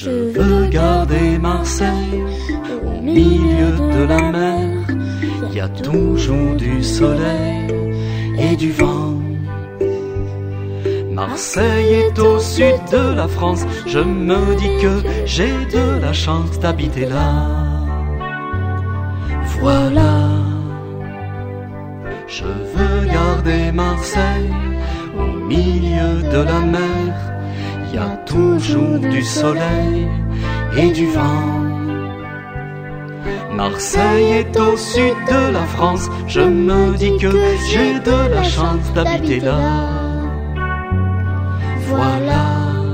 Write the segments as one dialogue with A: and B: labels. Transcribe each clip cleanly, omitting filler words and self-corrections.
A: Je veux garder Marseille au milieu de la mer. Il y a toujours du soleil et du vent. Marseille est au sud de la France. Je me dis que j'ai de la chance d'habiter là. Voilà. Je veux garder Marseille au milieu de la mer. Il y a toujours du soleil et du vent. Marseille est au sud de la France. Je me dis que j'ai de la chance d'habiter là. Voilà.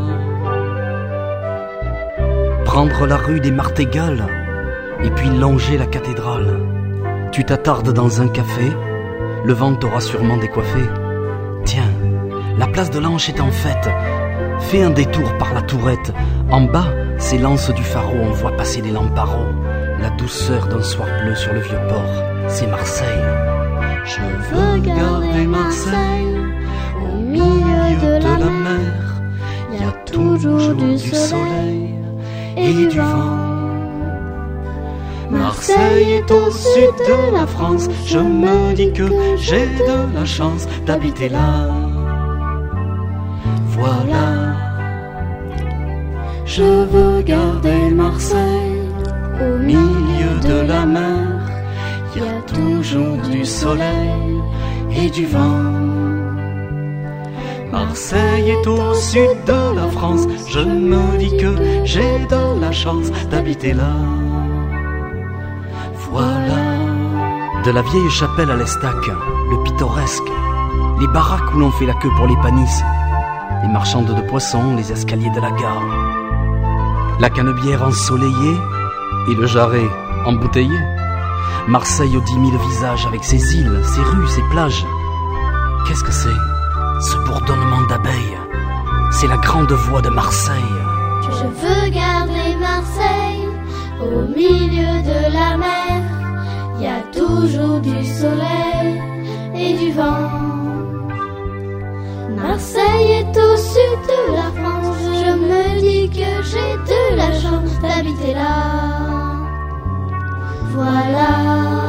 B: Prendre la rue des Martégalles et puis longer la cathédrale. Tu t'attardes dans un café, le vent t'aura sûrement décoiffé. Tiens, la place de l'Anche est en fête. Fais un détour par la Tourette. En bas, s'élance du pharaon, on voit passer des lamparons. La douceur d'un soir bleu sur le vieux port, c'est Marseille.
A: Je veux garder Marseille au milieu de la mer. Il y a toujours du soleil et du vent. Marseille est au sud de la France. Je me dis que j'ai de la chance d'habiter là. Voilà. Je veux garder Marseille au milieu de la mer. Il y a toujours du soleil et du vent. Marseille est au sud de la France. Je me dis que j'ai de la chance d'habiter là. Voilà.
B: De la vieille chapelle à l'Estac, le pittoresque, les baraques où l'on fait la queue pour les panisses, les marchandes de poissons, les escaliers de la gare, la canebière ensoleillée et le jarret embouteillé. Marseille aux 10 000 visages avec ses îles, ses rues, ses plages. Qu'est-ce que c'est, ce bourdonnement d'abeilles? C'est la grande voix de Marseille.
C: Je veux garder Marseille au milieu de la mer. Il y a toujours du soleil et du vent. Marseille est au sud de la France. Je me dis que j'ai de la chance d'habiter là. Voilà.